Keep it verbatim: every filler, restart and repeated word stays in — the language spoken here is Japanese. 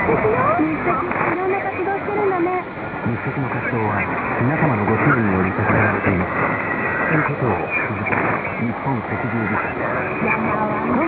ですよ。日赤、いろんな活動してるんだね。 日赤の活動は皆様のご支援により支えられています。ということを続け、日本赤十字社。 山は